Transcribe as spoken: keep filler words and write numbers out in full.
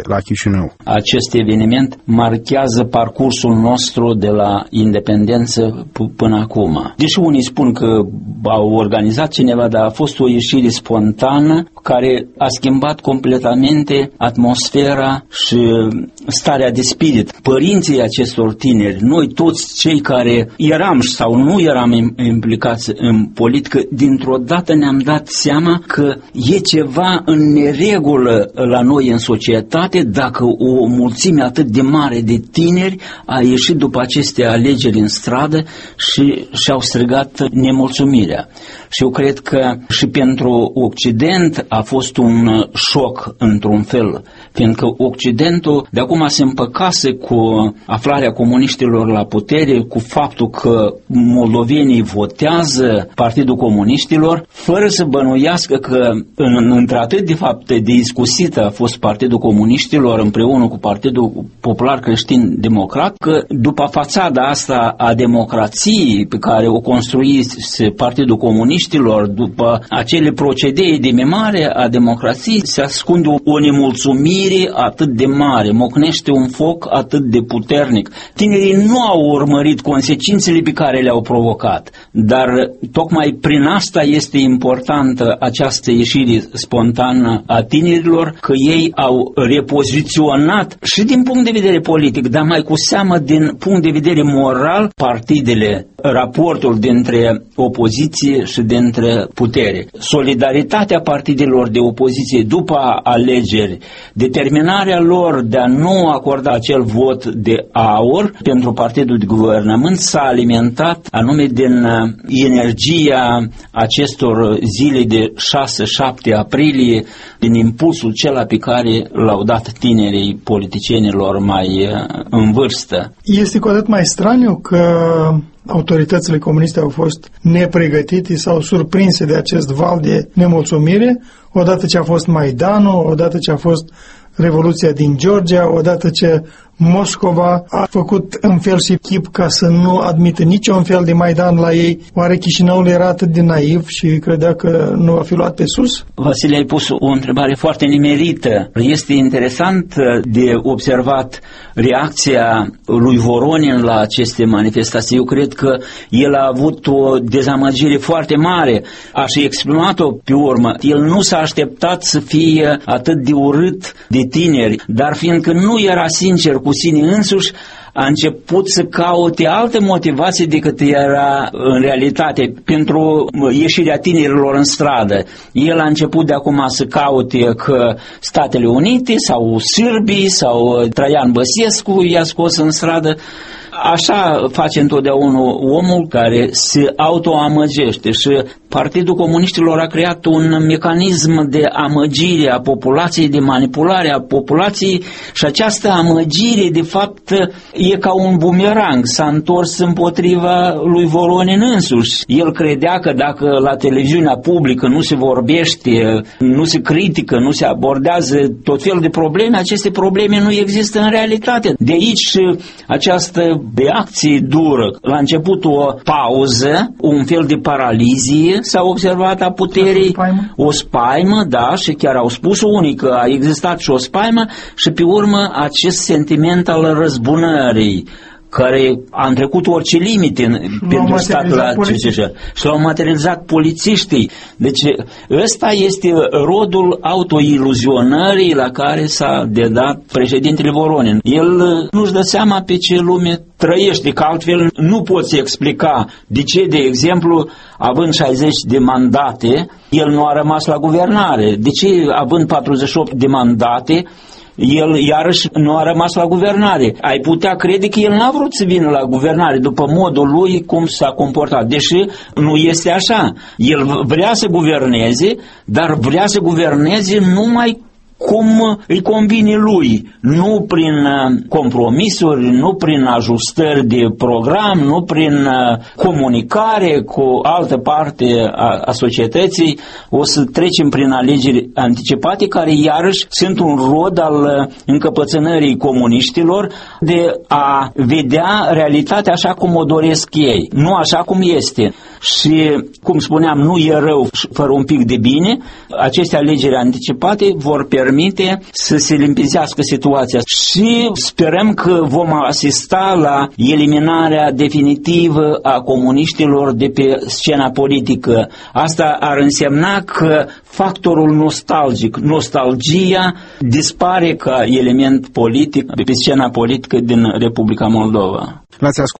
la Chișinău. Acest eveniment marchează parcursul nostru de la independență p- până acum. Deși unii spun că au organizat cineva, dar a fost o ieșire spontană care a schimbat completamente atmosfera și starea de spirit. Părinții acestor tineri, noi toți cei care eram sau nu eram implicați în politică, dintr-o dată ne-am dat seama că e ceva în neregulă la noi în societate dacă o mulțime atât de mare de tineri a ieșit după aceste alegeri în stradă și și-au strigat nemulțumirea. Și eu cred că și pentru Occident a fost un șoc într-un fel, fiindcă Occidentul de acum se împăcase cu aflarea comuniștilor la putere, cu faptul că moldovenii votează Partidul Comuniștilor, fără să bănuiască că într-atât de fapt de iscusită a fost Partidul Comuniștilor împreună cu Partidul Popular Creștin Democrat, că după fațada asta a democrației pe care o construise Partidul Comuniștilor, după acele procedee de mimare a democrației, se ascunde o nemulțumire atât de mare, mocnește un foc atât de puternic. Tinerii nu au urmărit consecințele pe care le-au provocat, dar tocmai prin asta este importantă această ieșire spontană a tinerilor, că ei au repoziționat și din punct de vedere politic, dar mai cu seamă din punct de vedere moral, partidele, raportul dintre opoziție și dintre putere. Solidaritatea partidelor de opoziție după alegeri, determinarea lor de a nu acorda acel vot de aur pentru partidul de guvernământ s-a alimentat anume din energia acestor zile de șase șapte aprilie, din impulsul cela pe care l-au dat tinerii politicienilor mai în vârstă. Este cu atât mai straniu că autoritățile comuniste au fost nepregătite sau surprinse de acest val de nemulțumire, odată ce a fost Maidanul, odată ce a fost Revoluția din Georgia, odată ce Moscova a făcut în fel și chip ca să nu admită niciun fel de Maidan la ei. Oare Chișinăul era atât de naiv și credea că nu va fi luat pe sus? Vasile, ai pus o întrebare foarte nimerită. Este interesant de observat reacția lui Voronin la aceste manifestații. Eu cred că el a avut o dezamăgire foarte mare. Aș exprimat-o pe urmă. El nu s-a așteptat să fie atât de urât de tineri, dar fiindcă nu era sincer cu sine însuși, a început să caute alte motivații decât era în realitate pentru ieșirea tinerilor în stradă. El a început de acum să caute că Statele Unite sau sârbii sau Traian Băsescu i-a scos în stradă. Așa face întotdeauna omul care se autoamăgește și Partidul Comuniștilor a creat un mecanism de amăgire a populației, de manipulare a populației și această amăgire de fapt e ca un bumerang, s-a întors împotriva lui Voronin însuși. El credea că dacă la televiziunea publică nu se vorbește, nu se critică, nu se abordează tot felul de probleme, aceste probleme nu există în realitate. De aici această reacție dură. La început o pauză, un fel de paralizie s-a observat a puterii, spaimă. o spaimă, da, și chiar au spus unii că a existat și o spaimă și pe urmă acest sentiment al răzbunării care a întrecut orice limite în, pentru statul acesta și l-au materializat polițiștii. Deci ăsta este rodul autoiluzionării la care s-a dedat președintele Voronin. El nu-și dă seama pe ce lume trăiește, că altfel nu poți explica de ce, de exemplu, având șaizeci de mandate, el nu a rămas la guvernare. De ce, având patruzeci și opt de mandate, el iarăși nu a rămas la guvernare. Ai putea crede că el n-a vrut să vină la guvernare după modul lui cum s-a comportat, deși nu este așa. El vrea să guverneze, dar vrea să guverneze numai cum îi convine lui, nu prin compromisuri, nu prin ajustări de program, nu prin comunicare cu altă parte a, a societății. O să trecem prin alegeri anticipate care iarăși sunt un rod al încăpățânării comuniștilor de a vedea realitatea așa cum o doresc ei, nu așa cum este. și, cum spuneam, nu e rău fără un pic de bine. Aceste alegeri anticipate vor permite să se limpizească situația și sperăm că vom asista la eliminarea definitivă a comuniștilor de pe scena politică. Asta ar însemna că factorul nostalgic, nostalgia dispare ca element politic pe scena politică din Republica Moldova. L-ați